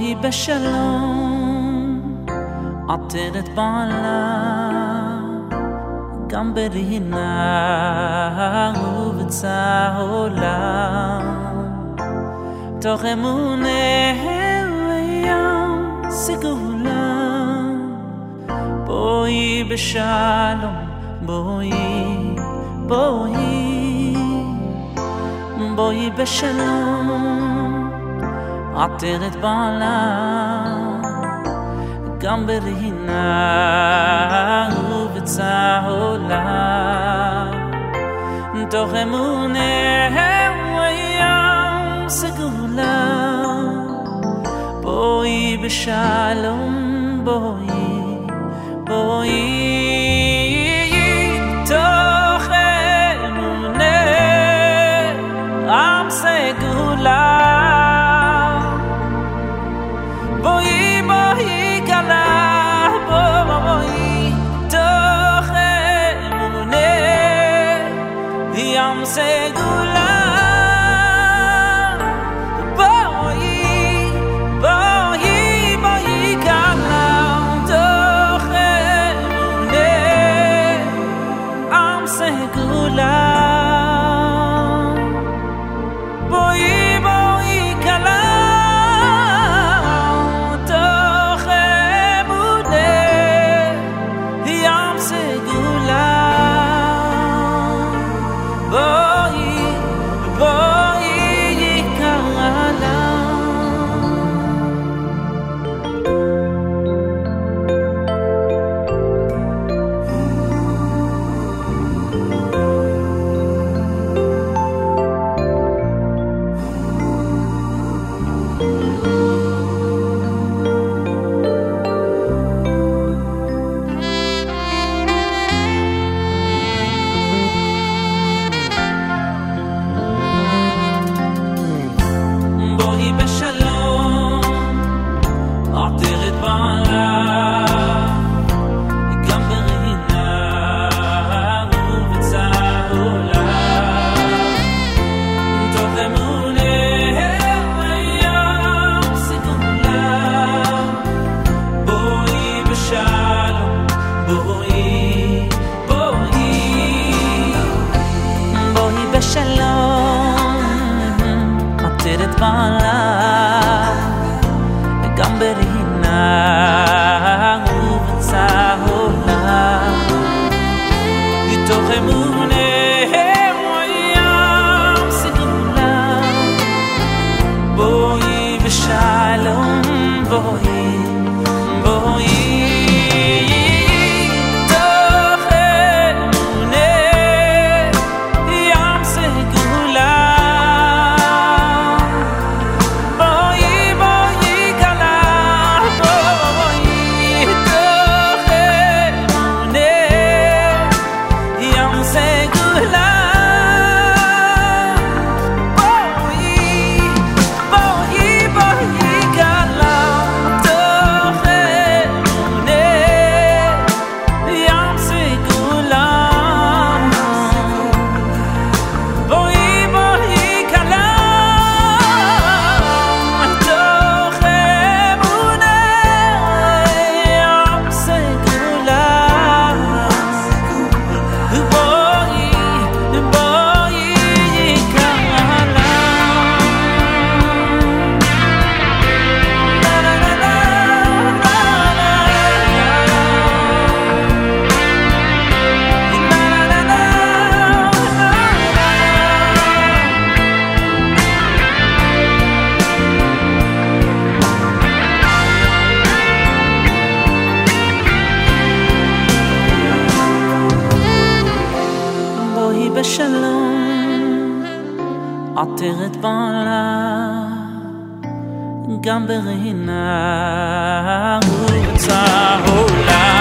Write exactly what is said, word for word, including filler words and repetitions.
בואי בשלום עטרת בעלה גם ברינה ובצהולה תוך אמונה וים סגולה בואי בשלום בואי בואי בואי בשלום עטרת בעלה גם ברינה ובצהולה תוך אמונה וים סגולה בואי בשלום בואי בואי תוך אמונה עם סגולה בואי בואי כלה בואי תוך אמונה ים סגולה בואי בואי בואי כלה תוך אמונה ים סגולה בואי בואי כלה עטרת בעלה גם ברינה ובצהולה מתוך אמונה וים סגולה בואי בשלום בואי בואי בשלום עטרת בעלה גם ברינה ובצהולה